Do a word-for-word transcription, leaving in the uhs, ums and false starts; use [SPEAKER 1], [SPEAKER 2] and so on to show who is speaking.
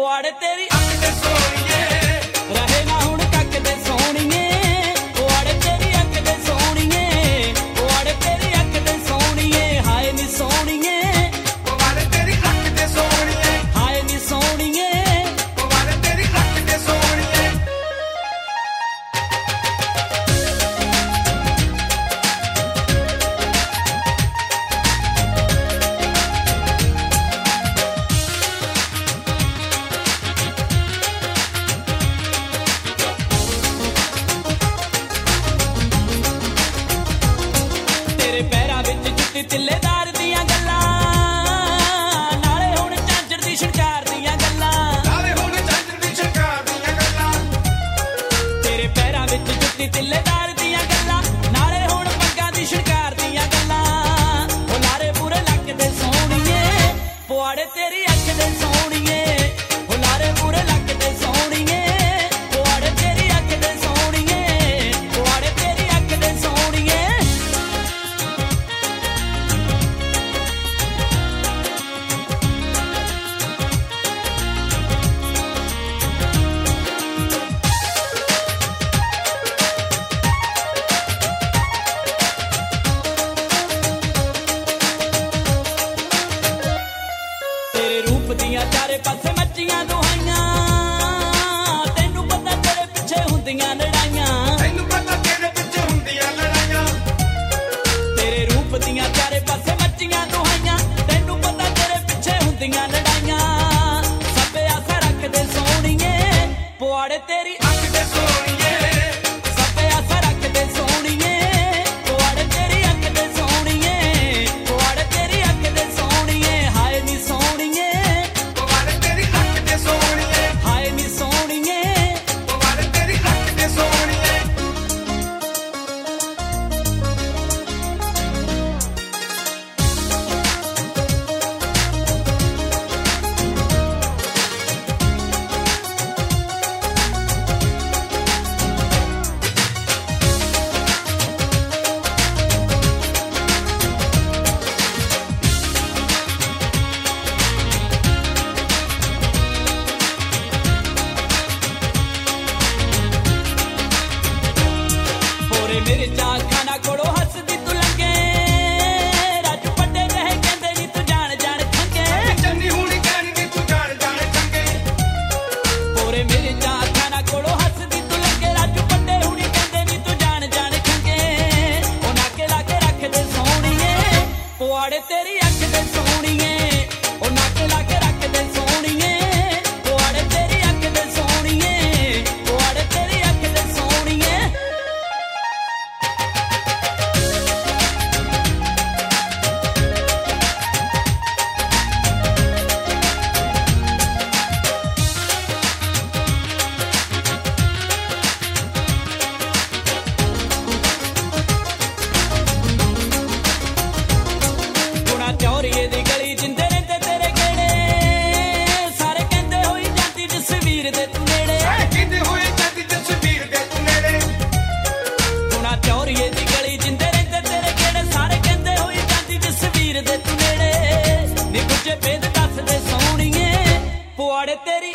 [SPEAKER 1] ਪੁਆੜੇ ਤੇਰੀ ਅੱਖ ਤੇ ਸੋਹਣੀਏ ਰਹੇ ਨਾ ਹੁਣ ਕੱਕ ਤੇ ਸੋਹਣੀਏ ਪੁਆੜੇ ਤੇਰੀ ਅੱਖ ਤੇ ਸੋਹਣੀਏ ਪੁਆੜੇ ਤੇਰੀ ਅੱਖ ਤੇ ਸੋਹਣੀਏ ਹਾਏ ਨੀ ਸੋਹਣੀਏ ਪੁਆੜੇ ਤੇਰੀ ਅੱਖ ਤੇ ਸੋਹਣੀਏ ਹਾਏ ਨੀ ਸੋਹਣੀਏ ਪੁਆੜੇ ਤੇਰੀ ਅੱਖ ਤੇ ਸੋਹਣੀਏ ਤੇਰੇ ਪੈਰਾਂ ਵਿੱਚ ਜੁੱਤੀ ਤਿੱਲੇਦਾਰ ਦੀਆਂ ਗੱਲਾਂ ਨਾਲੇ ਹੁਣ ਝਾਂਜਰ ਦੀ ਸ਼ਿੰਗਾਰ ਦੀਆਂ ਗੱਲਾਂ ਨਾਲੇ ਹੁਣ ਝਾਂਜਰ ਦੀ ਸ਼ਿੰਗਾਰ ਦੀਆਂ ਗੱਲਾਂ ਤੇਰੇ ਪੈਰਾਂ ਵਿੱਚ ਜੁੱਤੀ ਤਿੱਲੇਦਾਰ ਦੀਆਂ ਗੱਲਾਂ ਨਾਲੇ ਹੁਣ ਪੱਗਾਂ ਦੀ ਸ਼ਿੰਗਾਰ ਦੀਆਂ ਗੱਲਾਂ ਉਹ ਲਾਰੇ ਪੂਰੇ ਲੱਕ ਦੇ ਸੋਹਣੀਏ ਪੁਆੜੇ ਤੇਰੀ ਅੱਖ ਦੇ ਸੋਹਣੀਏ ਉਹ ਲਾਰੇ ਪੂਰੇ ਲੱਕ ਦੇ ਸੋਹਣੀਏ ਪੁਆੜੇ ਤੇਰੀ ਅੱਖ ਦੇ ਸੋਹਣੀਏ ਪੁਆੜੇ ਤੇਰੀ ਅੱਖ ਦੇ ਸੋਹਣੀਏ ਤੇਰੇ ਰੂਪ ਦੀਆਂ ਚਾਰੇ ਪਾਸੇ ਮੱਚੀਆਂ ਦੁਹਾਈਆਂ ਤੈਨੂੰ ਪਤਾ ਤੇਰੇ ਪਿੱਛੇ ਹੁੰਦੀਆਂ ਲੜਾਈਆਂ ਤੈਨੂੰ ਪਤਾ ਤੇਰੇ ਪਿੱਛੇ ਹੁੰਦੀਆਂ ਲੜਾਈਆਂ ਤੇਰੇ ਰੂਪ ਦੀਆਂ ਚਾਰੇ ਪਾਸੇ ਮੱਚੀਆਂ ਦੁਹਾਈਆਂ ਤੈਨੂੰ ਪਤਾ ਤੇਰੇ ਪਿੱਛੇ ਹੁੰਦੀਆਂ ਲੜਾਈਆਂ ਸਭੇ ਆਸਾ ਰੱਖਦੇ ਸੋਹਣੀਏ ਪੁਆੜੇ ਤੇਰੀ ਅੱਖ ਤੇ ਸੋਹਣੀਏ ਸਭੇ ਆਸਾ ਰੱਖਦੇ ਸੋਹਣੀਏ ਪੁਆੜੇ ਤੇਰੀ ਅੱਖ ਤੇ ਸੋਹਣੀਏ ਪੁਆੜੇ ਤੇਰੀ ਅੱਖ ਤੇ ਸੋਹਣੀਏ ਹਾਏ ਨੀ ਸੋਹਣੀਏ ਪੁਆੜੇ ਤੇਰੀ ਅੱਖ ਤੇ ਸੋਹਣੀਏ ਹਾਏ ਨੀ ਸੋਹਣੀਏ ਪੁਆੜੇ ਤੇਰੀ ਅੱਖ ਤੇ ਸੋਹਣੀਏ ਪੋਰੇ ਮੇਰੇ ਚਾਹ ਖਾਣਾ ਕੋਲੋਂ ਹੱਸਦੀ ਤੂੰ ਲੰਗੇ ਰਾਜੂ ਵੱਡੇ ਰਹੇ ਕਹਿੰਦੇ ਨੀ ਤੂੰ ਜਾਣ ਜਾਣ ਖੰਗੇ ਚੰਨੀ ਹੁਣੀ ਕਹਿਣਗੇ ਤੂੰ ਜਾਣ ਜਾਣ ਖੰਗੇ ਪੋਰੇ ਮੇਰੇ ਚਾਹ ਖਾਣਾ ਕੋਲੋਂ ਹੱਸਦੀ ਤੂੰ ਲੰਗੇ ਰਾਜੂ ਵੱਡੇ ਹੁਣੀ ਕਹਿੰਦੇ ਨੀ ਤੂੰ ਜਾਣ ਜਾਣ ਖੰਗੇ ਉਹ ਨਾਕੇ ਲਾ ਕੇ ਰੱਖਦੇ ਸੋਹਣੀਏ ਪੁਆੜੇ ਤੇਰੀ ਅੱਖ ਤੇ ਸੋਹਣੀਏ ਉਹ ਨਾਕੇ ਲਾ ਕੇ ਰੱਖਦੇ ਸੋਹਣੀਏ ਪੁਆੜੇ ਤੇਰੀ ਅੱਖ ਤੇ ਸੋਹਣੀਏ ਪੁਆੜੇ ਤੇਰੀ ਅੱਖ ਤੇ ਸੋਹਣੀਏ ਗੁਣਾ ਚੌਰੀਏ ਦੀ ਗਲੀ ਜਿੰਦੇ ਰਹਿੰਦੇ ਤੇਰੇ ਗੇੜੇ ਸਾਰੇ ਕਹਿੰਦੇ ਹੋਈ ਜਾਂਦੀ ਜਸਵੀਰ ਦੇ ਤੂੰ ਨੇੜੇ ਕਹਿੰਦੇ ਹੋਈ ਜਾਂਦੀ ਜਸਵੀਰ ਦੇ ਤੂੰ ਨੇੜੇ ਗੁਣਾ ਚੌਰੀਏ ਦੀ ਗਲੀ ਜਿੰਦੇ ਰਹਿੰਦੇ ਤੇਰੇ ਗੇੜੇ ਸਾਰੇ ਕਹਿੰਦੇ ਹੋਈ ਜਾਂਦੀ ਜਸਵੀਰ ਦੇ ਤੂੰ ਨੇੜੇ ਨੀ ਪੁੱਛੇ ਭੇਦ ਦੱਸਦੇ ਸੋਹਣੀਏ ਪੁਆੜੇ ਤੇਰੀ